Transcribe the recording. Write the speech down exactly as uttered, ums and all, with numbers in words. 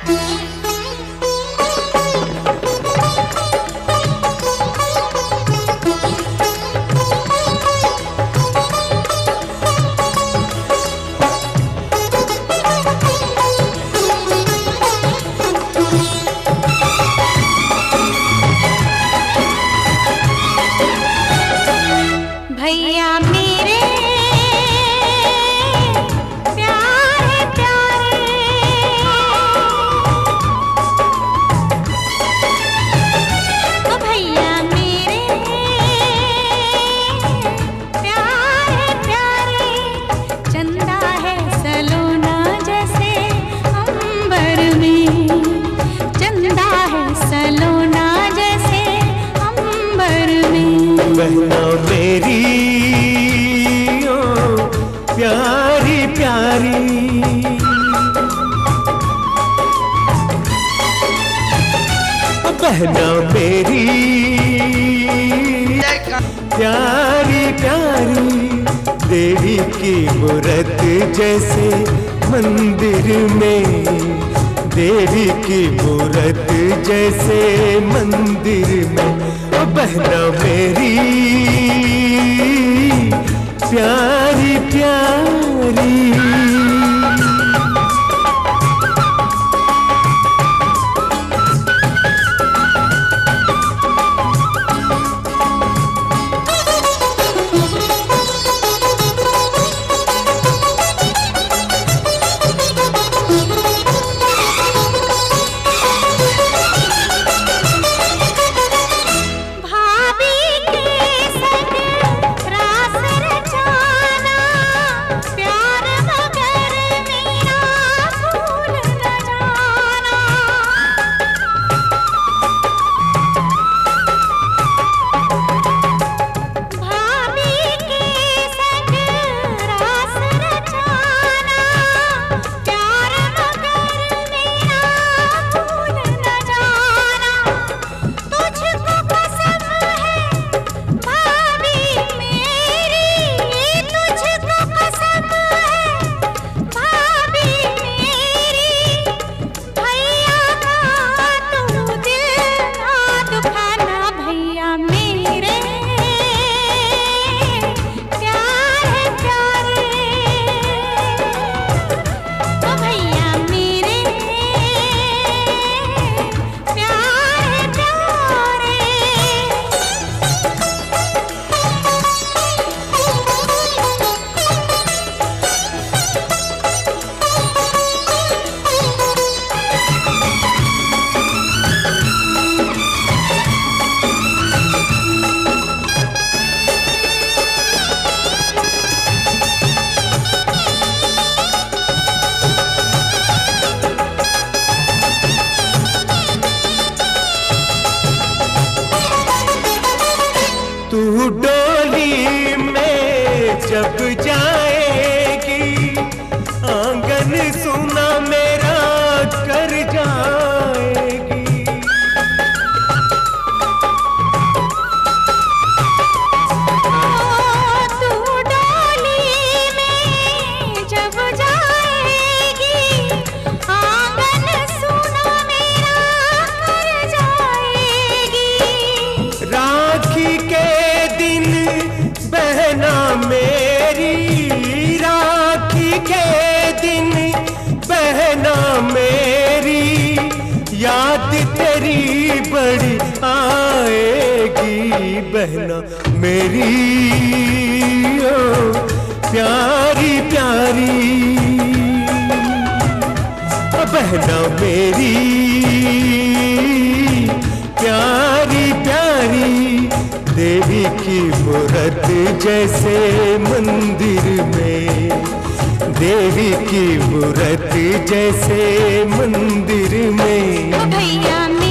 भैया मेरे प्यारे प्यारे, ओ भैया मेरे प्यारे प्यारे, चंदा है सलोना जैसे अंबर में, चंदा है सलोना जैसे अंबर में। बहना मेरी ओ प्यारी प्यारी, बहना मेरी प्यारी प्यारी, देवी की मूरत जैसे मंदिर में, देवी की मूरत जैसे मंदिर में। ओ बहना मेरी प्यारी प्यारी, तू डोली में जब जाएगी, आंगन सुना मेरा कर जाएगी। तू डोली में जब जाएगी, आंगन सुना मेरा कर जाएगी। राखी के बहना मेरी, राखी के दिन बहना मेरी, याद तेरी बड़ी आएगी। बहना मेरी ओ प्यारी प्यारी, बहना मेरी प्यारी प्यारी, देवी की मूरत जैसे मंदिर में, देवी की मूरत जैसे मंदिर में। भैया